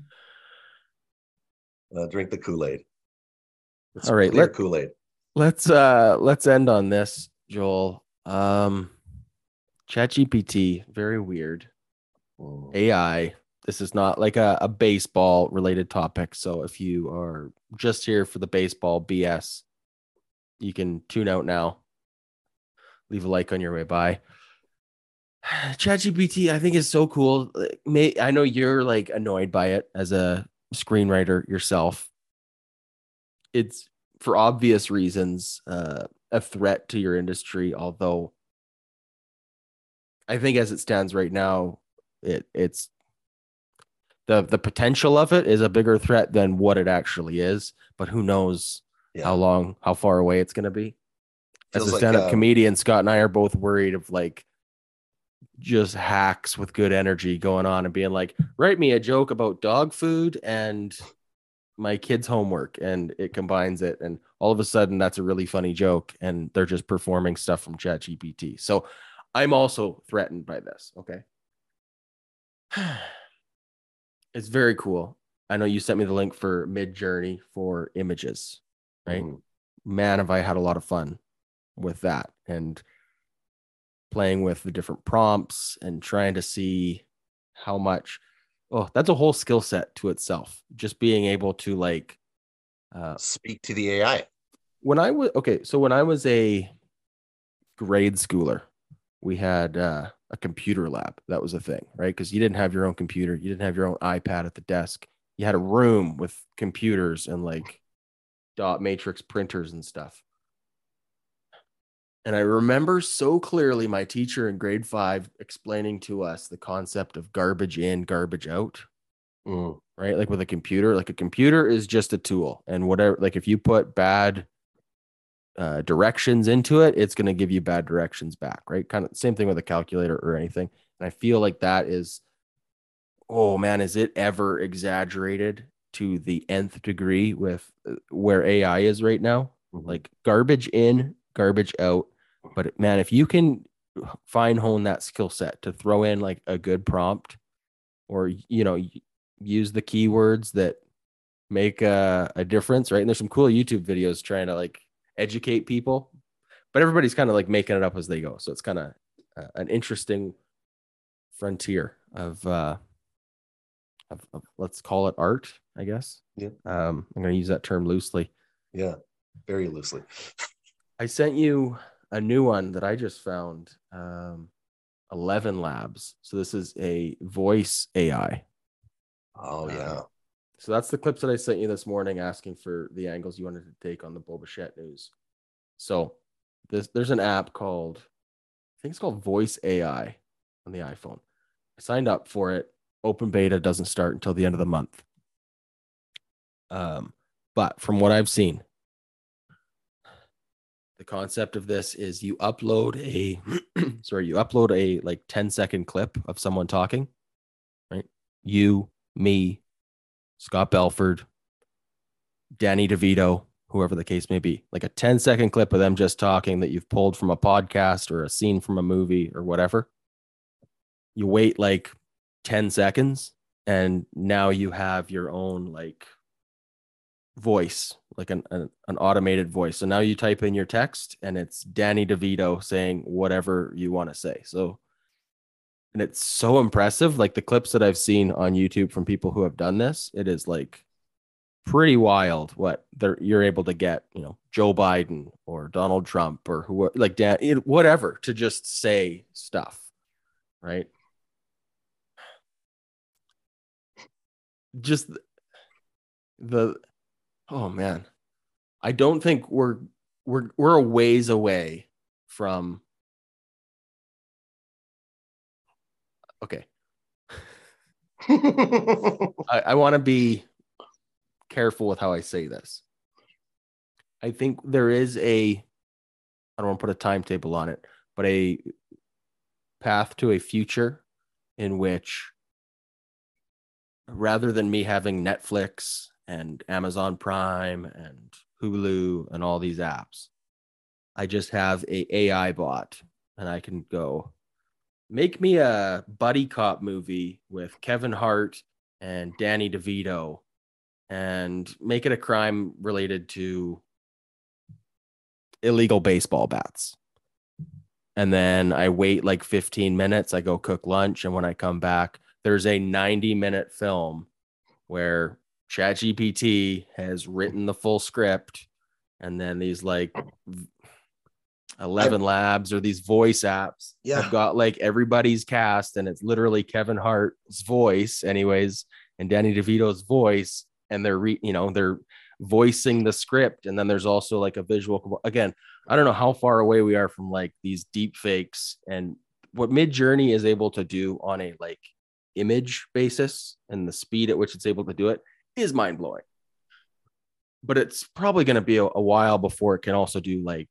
Uh, drink the Kool-Aid. It's all right, clear let, Kool-Aid. let's uh let's end on this, Joel. Um, ChatGPT, very weird. A I. This is not like a, a baseball related topic. So if you are just here for the baseball B S, you can tune out now. Leave a like on your way by. ChatGPT, I think is so cool. May I know you're like annoyed by it as a screenwriter yourself. It's for obvious reasons uh, a threat to your industry, although I think as it stands right now, it it's the the potential of it is a bigger threat than what it actually is. But who knows Yeah. how long, how far away it's going to be. Feels As a like, stand-up um, comedian, Scott and I are both worried of like just hacks with good energy going on and being like, write me a joke about dog food and my kid's homework, and it combines it, and all of a sudden that's a really funny joke, and they're just performing stuff from ChatGPT. So I'm also threatened by this. Okay. It's very cool. I know you sent me the link for Midjourney for images, right? Mhm. Man, have I had a lot of fun with that and playing with the different prompts and trying to see how much. Oh, that's a whole skill set to itself. Just being able to like, uh, Speak to the A I. when I was okay, so when I was a grade schooler, we had uh, a computer lab. That was a thing, right? Because you didn't have your own computer, you didn't have your own iPad at the desk. You had a room with computers and like dot matrix printers and stuff. And I remember so clearly my teacher in grade five explaining to us the concept of garbage in, garbage out. Mm. Right? Like with a computer, like a computer is just a tool. And whatever, like if you put bad uh, directions into it, it's going to give you bad directions back, right? Kind of same thing with a calculator or anything. And I feel like that is, oh man, is it ever exaggerated to the nth degree with uh, where A I is right now? Mhm. Like garbage in, garbage out. But man, if you can fine hone that skill set to throw in like a good prompt, or, you know, use the keywords that make a, a difference, right? And there's some cool YouTube videos trying to like educate people, but everybody's kind of like making it up as they go. So it's kind of uh, an interesting frontier of, uh, of, of, let's call it art, I guess. Yeah. Um, I'm going to use that term loosely. Yeah, very loosely. I sent you a new one that I just found, um, eleven Labs. So this is a voice A I. Oh, yeah. Uh, so that's the clips that I sent you this morning asking for the angles you wanted to take on the Bo Bichette news. So this, there's an app called, I think it's called Voice A I on the iPhone. I signed up for it. Open beta doesn't start until the end of the month. Um, but from what I've seen, the concept of this is you upload a sorry, you upload a like ten second clip of someone talking, right? You, me, Scott Belford, Danny DeVito, whoever the case may be, like a ten second clip of them just talking that you've pulled from a podcast or a scene from a movie or whatever. You wait like ten seconds and now you have your own like voice, like an, an, an automated voice. So now you type in your text and it's Danny DeVito saying whatever you want to say. So, and it's so impressive. Like the clips that I've seen on YouTube from people who have done this, it is like pretty wild what they're, you're able to get, you know, Joe Biden or Donald Trump or who, like Dan, whatever, to just say stuff, right? Just the, oh man, I don't think we're we're we're a ways away from. Okay, I, I want to be careful with how I say this. I think there is a, I don't want to put a timetable on it, but a path to a future in which, rather than me having Netflix and Amazon Prime and Hulu and all these apps, I just have a AI bot and I can go, make me a buddy cop movie with Kevin Hart and Danny DeVito and make it a crime related to illegal baseball bats. And then I wait like fifteen minutes, I go cook lunch, and when I come back, there's a ninety minute film where ChatGPT has written the full script, and then these like eleven I, labs or these voice apps yeah. have got like everybody's cast, and it's literally Kevin Hart's voice anyways and Danny DeVito's voice, and they're re, you know they're voicing the script. And then there's also like a visual, again, I don't know how far away we are from like these deep fakes, and what Midjourney is able to do on a like image basis and the speed at which it's able to do it is mind-blowing. But it's probably going to be a, a while before it can also do like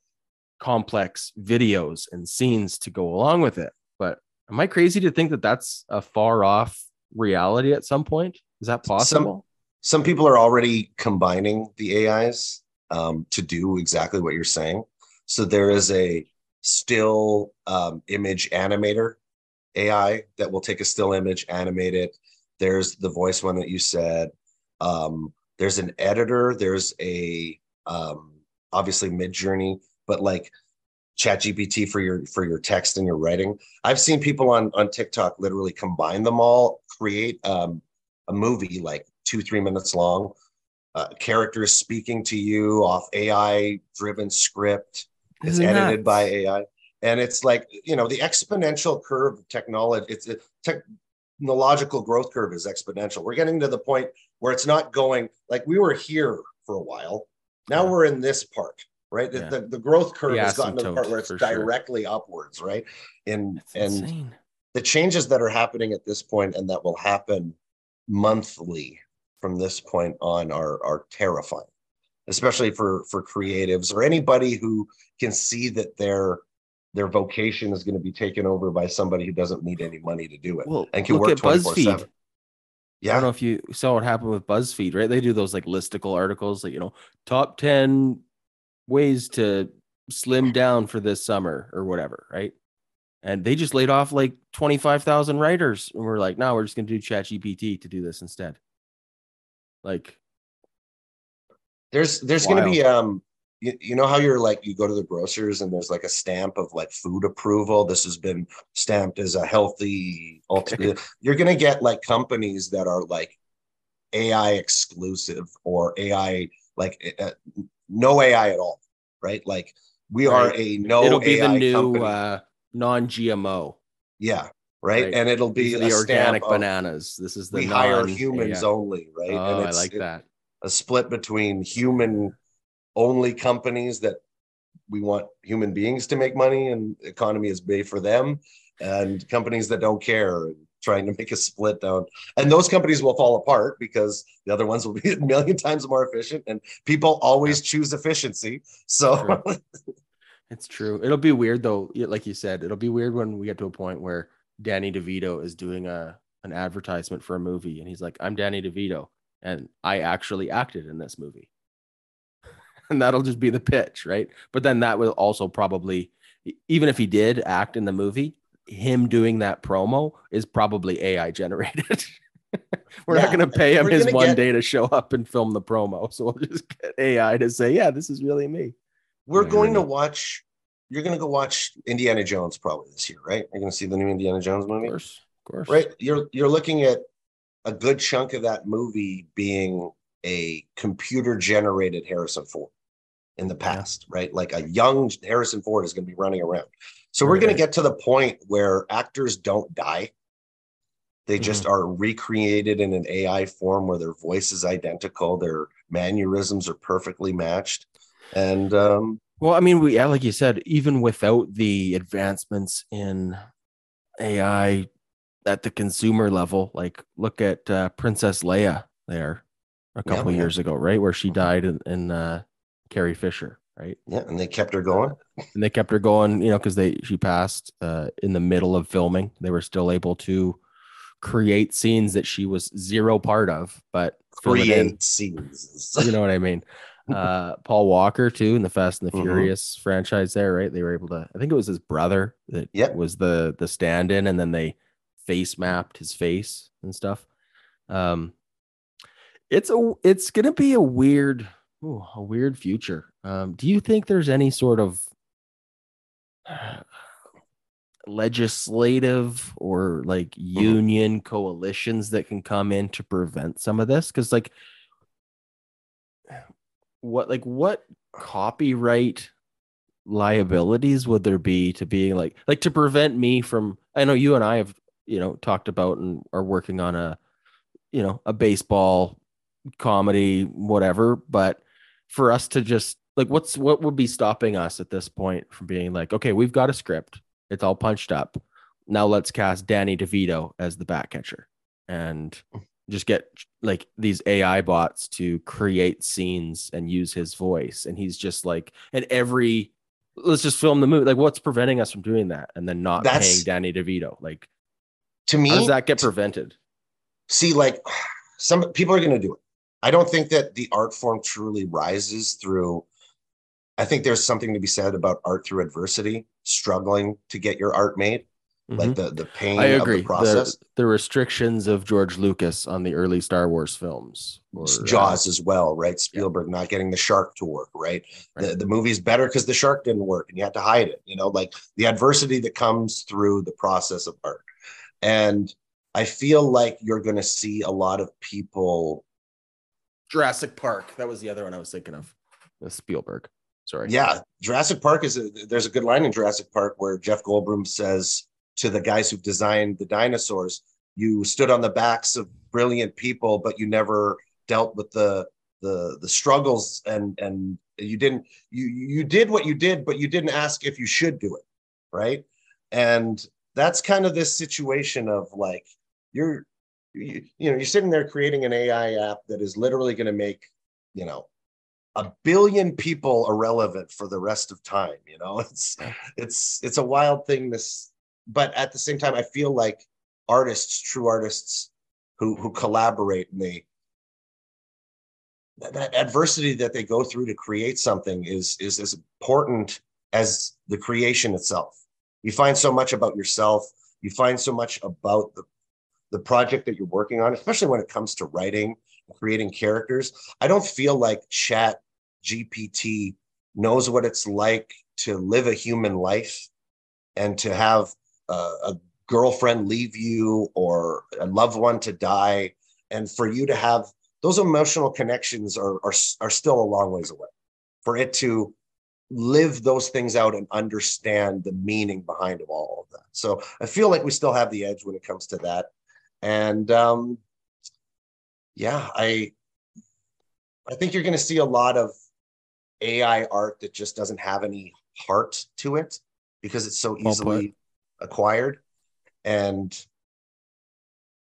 complex videos and scenes to go along with it. But am I crazy to think that that's a far off reality at some point? Is that possible? Some, some people are already combining the A Is um, to do exactly what you're saying. So there is a still um, image animator A I that will take a still image, animate it. There's the voice one that you said. Um, there's an editor. There's a um, obviously Midjourney, but like ChatGPT for your for your text and your writing. I've seen people on on TikTok literally combine them all, create um, a movie like two three minutes long, uh, characters speaking to you off A I driven script. It's Isn't edited that... by A I. And it's like, you know, the exponential curve of technology, it's a technological growth curve is exponential. We're getting to the point where it's not going like we were here for a while. Now yeah. we're in this part, right? Yeah. The, the growth curve the has gotten to the part where it's directly sure. upwards, right? And, and insane. The changes that are happening at this point and that will happen monthly from this point on are, are terrifying, especially for, for creatives or anybody who can see that they're their vocation is going to be taken over by somebody who doesn't need any money to do it well, and can work twenty-four seven. Yeah. I don't know if you saw what happened with BuzzFeed, right? They do those like listicle articles, like, you know, top ten ways to slim down for this summer or whatever, right? And they just laid off like twenty-five thousand writers. And we're like, no, we're just going to do ChatGPT to do this instead. Like, there's, there's going to be, um, You, you know how you're like, you go to the grocers and there's like a stamp of like food approval. This has been stamped as a healthy alternative. You're going to get like companies that are like A I exclusive or A I, like uh, no A I at all, right? Like we right. are a no it'll be A I the new company. Uh, non-G M O. Yeah. Right? right. And it'll be the organic bananas. This is the we non- hire humans A I. Only, right? Oh, and it's, I like it, that. A split between human only companies that we want human beings to make money and economy is made for them, and companies that don't care and trying to make a split down. And those companies will fall apart because the other ones will be a million times more efficient, and people always yeah. choose efficiency. So true. It's true. It'll be weird though. Like you said, it'll be weird when we get to a point where Danny DeVito is doing a, an advertisement for a movie. And he's like, I'm Danny DeVito, and I actually acted in this movie. And that'll just be the pitch, right? But then that will also probably, even if he did act in the movie, him doing that promo is probably A I generated. We're yeah, not going to pay him his one get, day to show up and film the promo. So we'll just get A I to say, yeah, this is really me. We're yeah, going to watch, you're going to go watch Indiana Jones probably this year, right? You're going to see the new Indiana Jones movie? Of course, of course. Right? You're, you're looking at a good chunk of that movie being a computer generated Harrison Ford in the past, yeah. right? Like a young Harrison Ford is going to be running around. So we're right. going to get to the point where actors don't die. They just mm-hmm. are recreated in an A I form where their voice is identical. Their mannerisms are perfectly matched. And, um, well, I mean, we, yeah, like you said, even without the advancements in A I at the consumer level, like look at uh, Princess Leia there a couple yeah, years yeah. ago, right? Where she died in, in uh, Carrie Fisher, right? Yeah, and they kept her going. And they kept her going, you know, because they she passed uh, in the middle of filming. They were still able to create scenes that she was zero part of, but create scenes. You know what I mean? Uh, Paul Walker too in the Fast and the Furious mm-hmm. franchise there, right? They were able to. I think it was his brother that yep. was the the stand-in, and then they face mapped his face and stuff. Um, it's a it's gonna be a weird. Ooh, a weird future. Um, do you think there's any sort of uh, legislative or like mm-hmm. union coalitions that can come in to prevent some of this? Because like, what like what copyright liabilities would there be to being like like to prevent me from? I know you and I have you know talked about and are working on a you know a baseball comedy whatever, but for us to just like, what's what would be stopping us at this point from being like, okay, we've got a script, it's all punched up, now let's cast Danny DeVito as the bat catcher and just get like these A I bots to create scenes and use his voice, and he's just like, and every let's just film the movie. Like, what's preventing us from doing that and then not That's, paying Danny DeVito? Like, to me, how does that get prevented? See, like some people are going to do it. I don't think that the art form truly rises through. I think there's something to be said about art through adversity, struggling to get your art made, mm-hmm. like the, the pain I agree. of the process. The, the restrictions of George Lucas on the early Star Wars films. Or, Jaws uh, as well, right? Spielberg yeah. not getting the shark to work, right? right. The, the movie's better because the shark didn't work and you had to hide it, you know, like the adversity that comes through the process of art. And I feel like you're going to see a lot of people. Jurassic Park. That was the other one I was thinking of. The Spielberg. Sorry. Yeah. Jurassic Park is a, there's a good line in Jurassic Park where Jeff Goldblum says to the guys who designed the dinosaurs, you stood on the backs of brilliant people, but you never dealt with the, the, the struggles and, and you didn't, you, you did what you did, but you didn't ask if you should do it. Right. And that's kind of this situation of like, you're, You, you know, you're sitting there creating an A I app that is literally going to make, you know, a billion people irrelevant for the rest of time. You know, it's, it's, it's a wild thing. This, but at the same time, I feel like artists, true artists who, who collaborate and they, that, that adversity that they go through to create something is, is as important as the creation itself. You find so much about yourself. You find so much about the, the project that you're working on, especially when it comes to writing and creating characters. I don't feel like Chat G P T knows what it's like to live a human life and to have a, a girlfriend leave you or a loved one to die. And for you to have those emotional connections are, are, are still a long ways away. For it to live those things out and understand the meaning behind of all of that. So I feel like we still have the edge when it comes to that. And um, yeah, I I think you're going to see a lot of A I art that just doesn't have any heart to it because it's so easily acquired. And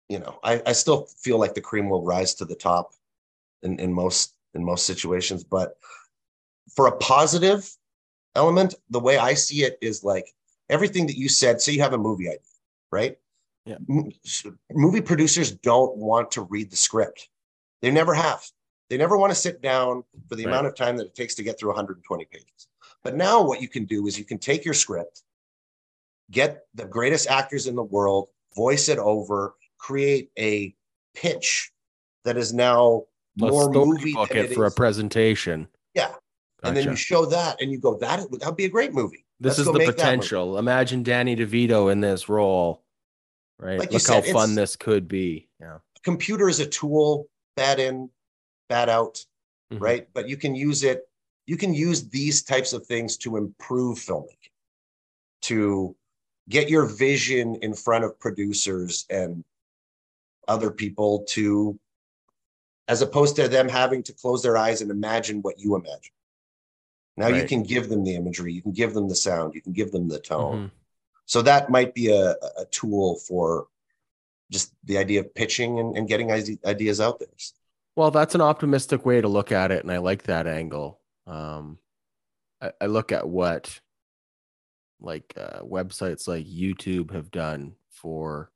you know, I, I still feel like the cream will rise to the top in, in most in most situations. But for a positive element, the way I see it is like everything that you said. Say you have a movie idea, right? Yeah. M- movie producers don't want to read the script. They never have. They never want to sit down for the Right. amount of time that it takes to get through one hundred twenty pages. But now what you can do is you can take your script, get the greatest actors in the world, voice it over, create a pitch that is now Let's more movie storybook than it it for a is. presentation. Yeah. And then Gotcha. you show that and you go, that would be a great movie. This Let's is go the make that movie. potential. Imagine Danny DeVito in this role, right? Like you Look how said, fun it's- this could be. Yeah. Computer is a tool, bad in, bad out, Mhm. right? But you can use it. You can use these types of things to improve filmmaking, to get your vision in front of producers and other people, to, as opposed to them having to close their eyes and imagine what you imagine. Now you Right. can give them the imagery, you can give them the sound, you can give them the tone. Mhm. So that might be a, a tool for just the idea of pitching and, and getting ide- ideas out there. Well, that's an optimistic way to look at it, and I like that angle. Um, I, I look at what like uh, websites like YouTube have done for,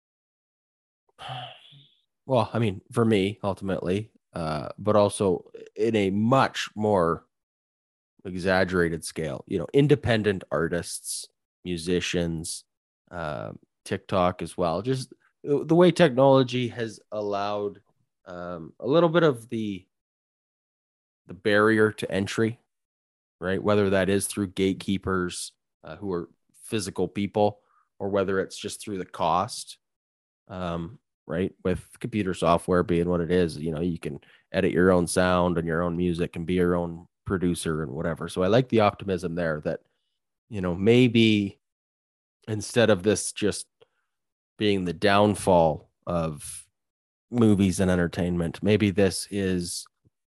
well, I mean, for me ultimately, uh, but also in a much more exaggerated scale. You know, independent artists, musicians, uh, TikTok as well. Just the the way technology has allowed um, a little bit of the the barrier to entry, right? Whether that is through gatekeepers uh, who are physical people, or whether it's just through the cost, um, right? With computer software being what it is, you know, you can edit your own sound and your own music and be your own producer and whatever. So I like the optimism there that, you know, maybe instead of this just being the downfall of movies and entertainment, maybe this is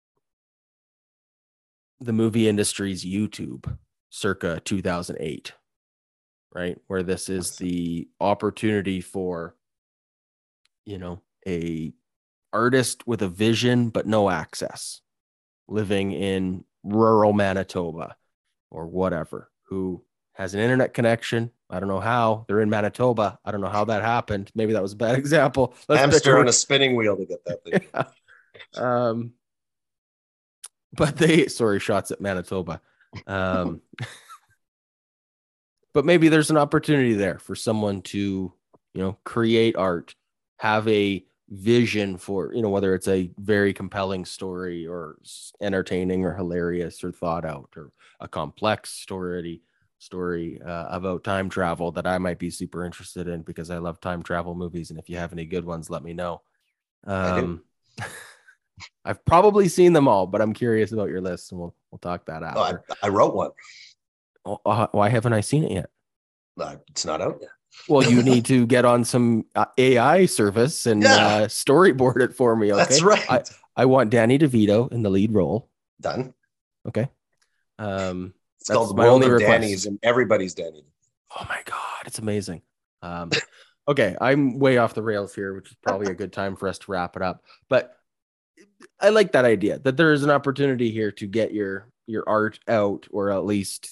the movie industry's YouTube circa two thousand eight, right? Where this is the opportunity for, you know, a artist with a vision, but no access, living in rural Manitoba or whatever, who has an internet connection. I don't know how. They're in Manitoba. I don't know how that happened. Maybe that was a bad example. Let's Hamster pick on a spinning wheel to get that thing. yeah. Um, but they, sorry, shots at Manitoba. Um, but maybe there's an opportunity there for someone to, you know, create art, have a vision for, you know, whether it's a very compelling story or entertaining or hilarious or thought out, or a complex story story uh, about time travel that I might be super interested in because I love time travel movies. And if you have any good ones, let me know. Um, I've probably seen them all, but I'm curious about your list, and we'll we'll talk that Oh, after. I, I wrote one. Oh, uh, why haven't I seen it yet? Uh, it's not out yet. Well, you need to get on some uh, A I service and Yeah. uh, storyboard it for me. Okay, That's right. I, I want Danny DeVito in the lead role. Done. Okay. Um, It's That's called my World only of request. Danny's, and everybody's Danny. oh my God, it's amazing. Um, okay, I'm way off the rails here, which is probably a good time for us to wrap it up. But I like that idea that there is an opportunity here to get your your art out, or at least,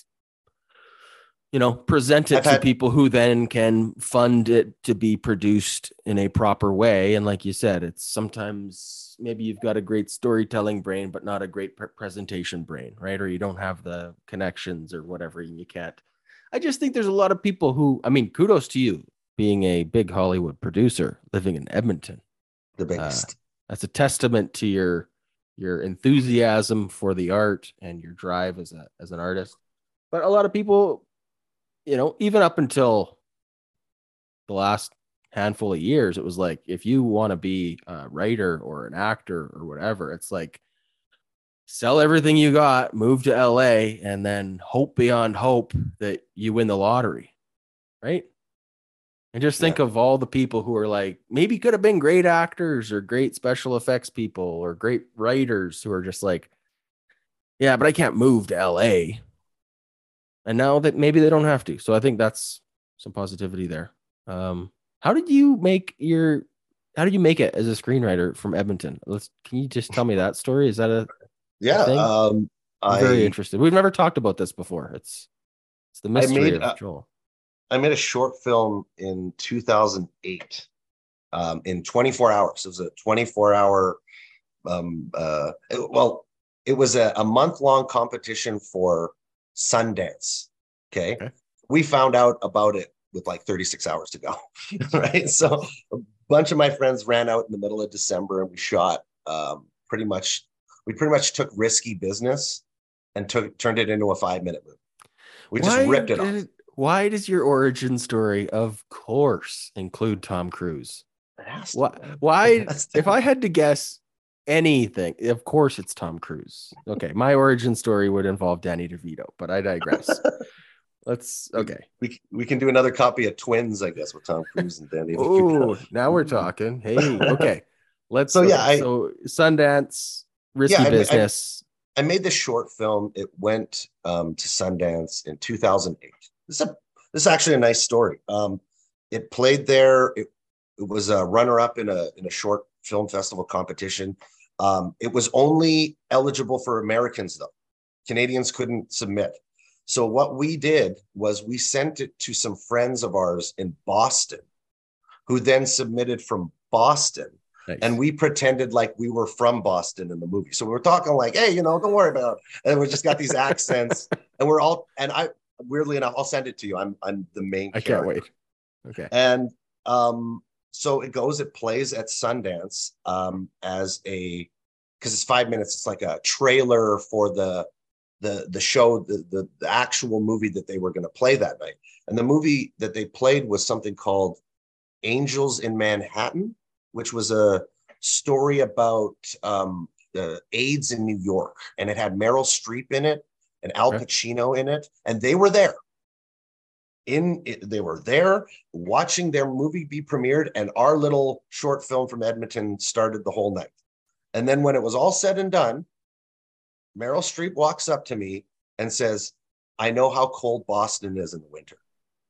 you know, present it I've to had- people who then can fund it to be produced in a proper way. And like you said, it's sometimes maybe you've got a great storytelling brain, but not a great pre- presentation brain, right? Or you don't have the connections or whatever, and you can't. I just think there's a lot of people who, I mean, kudos to you being a big Hollywood producer living in Edmonton. The biggest. That's a testament to your your enthusiasm for the art and your drive as a as an artist. But a lot of people, you know, even up until the last handful of years, it was like, if you want to be a writer or an actor or whatever, it's like sell everything you got, move to L A, and then hope beyond hope that you win the lottery, right? And just think Yeah. of all the people who are like, maybe could have been great actors or great special effects people or great writers who are just like, yeah, but I can't move to L A. And now that maybe they don't have to. So I think that's some positivity there. Um, how did you make your how did you make it as a screenwriter from Edmonton? Let's can you just tell me that story? Is that a Yeah, thing? um, I'm I very interested. We've never talked about this before. It's it's the mystery made, of uh, Joel. I made a short film in two thousand eight, um, in twenty-four hours. It was a twenty-four hour, um, uh, it- well, it was a, a month long competition for Sundance. Okay. Okay. We found out about it with like thirty-six hours to go. Right. So a bunch of my friends ran out in the middle of December and we shot, um, pretty much, we pretty much took risky business and took, turned it into a five minute movie. We just Why ripped it off. did- Why does your origin story, of course, include Tom Cruise? It has to, Why? man. Why? That's- If I had to guess anything, of course it's Tom Cruise. Okay, my origin story would involve Danny DeVito, but I digress. Let's okay. we we can do another copy of Twins, I guess, with Tom Cruise and Danny Oh, DeVito. now we're talking. Hey, okay. Let's. So, yeah, okay, I- so Sundance, risky Yeah, I- I- business. I made this short film. It went um, to Sundance in two thousand eight. This is a this is actually a nice story. Um, it played there. It, it was a runner up in a in a short film festival competition. Um, it was only eligible for Americans though. Canadians couldn't submit. So what we did was we sent it to some friends of ours in Boston, who then submitted from Boston. Nice. And we pretended like we were from Boston in the movie. So we were talking like, hey, you know, don't worry about it. And we just got these accents. And we're all, and I, weirdly enough, I'll send it to you. I'm I'm the main I character. can't wait. Okay. And um, so it goes, it plays at Sundance um, as a, because it's five minutes. It's like a trailer for the the the show, the, the, the actual movie that they were going to play that night. And the movie that they played was something called Angels in Manhattan, which was a story about um, the AIDS in New York. And it had Meryl Streep in it and Al Okay. Pacino in it. And they were there. In it, they were there watching their movie be premiered. And our little short film from Edmonton started the whole night. And then when it was all said and done, Meryl Streep walks up to me and says, I know how cold Boston is in the winter.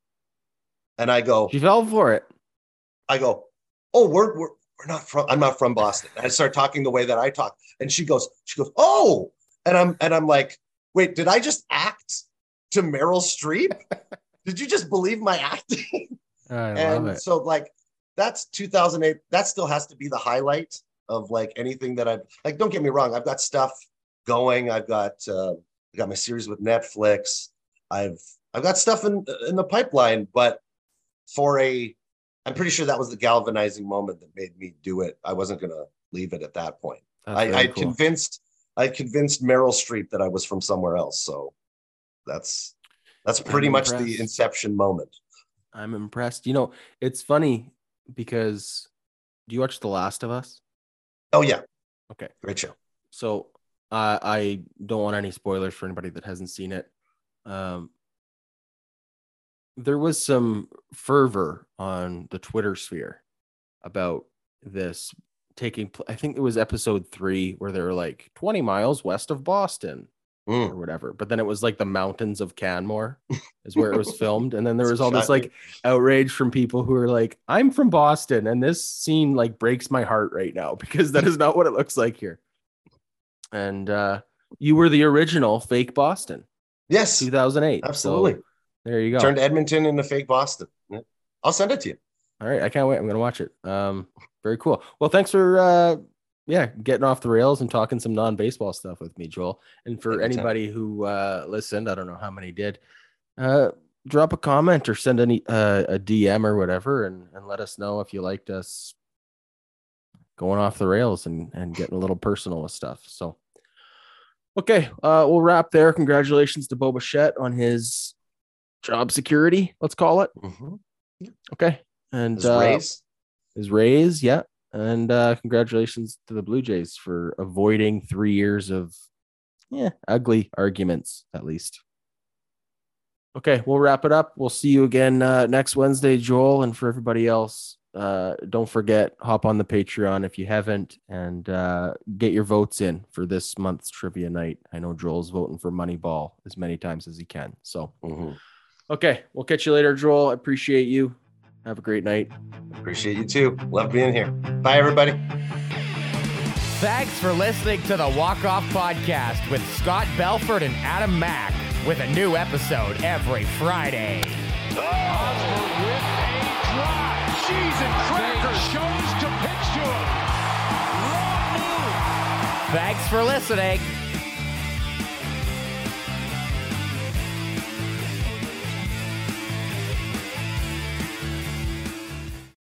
And I go, She fell for it. I go, oh, we're we're we're not from. I'm not from Boston. And I start talking the way that I talk, and she goes, she goes, oh, and I'm and I'm like, wait, did I just act to Meryl Streep? Did you just believe my acting? I love And it. so like that's two thousand eight. That still has to be the highlight of like anything that I've like. Don't get me wrong, I've got stuff going. I've got uh, I got my series with Netflix. I've I've got stuff in in the pipeline, but for a I'm pretty sure that was the galvanizing moment that made me do it. I wasn't going to leave it at that point. That's I, very I cool. convinced, I convinced Meryl Streep that I was from somewhere else. So that's, that's pretty I'm much the impressed. inception moment. I'm impressed. You know, it's funny because do you watch The Last of Us? Oh yeah. Okay. Great show. So uh, I don't want any spoilers for anybody that hasn't seen it. Um, there was some fervor on the Twitter sphere about this taking pl- I think it was episode three where they were like twenty miles west of Boston Mm. or whatever. But then it was like the mountains of Canmore is where it was filmed. And then there was That's all this shocking. like outrage from people who are like, I'm from Boston and this scene like breaks my heart right now because that is not what it looks like here. And uh, you were the original fake Boston, Yes, two thousand eight. absolutely. So there you go. Turned Edmonton into fake Boston. Yeah. I'll send it to you. All right. I can't wait. I'm going to watch it. Um, very cool. Well, thanks for, uh, yeah, getting off the rails and talking some non-baseball stuff with me, Joel. And for Anytime. anybody who uh, listened, I don't know how many did, uh, drop a comment or send any uh, a D M or whatever, and, and let us know if you liked us going off the rails and, and getting a little personal with stuff. So, okay, uh, we'll wrap there. Congratulations to Bo Bichette on his job security, let's call it. Mhm. Okay. And His uh, raise. his raise, yeah. And uh, congratulations to the Blue Jays for avoiding three years of yeah, ugly arguments, at least. Okay, we'll wrap it up. We'll see you again uh, next Wednesday, Joel. And for everybody else, uh, don't forget, hop on the Patreon if you haven't, and uh, get your votes in for this month's trivia night. I know Joel's voting for Moneyball as many times as he can. So, Mhm. okay, we'll catch you later, Joel. I appreciate you. Have a great night. Appreciate you too. Love being here. Bye, everybody. Thanks for listening to the Walk Off Podcast with Scott Belford and Adam Mack, with a new episode every Friday. Hosmer with a drive. Cheese and crackers. Chose to pitch to him. Wrong move. Thanks for listening.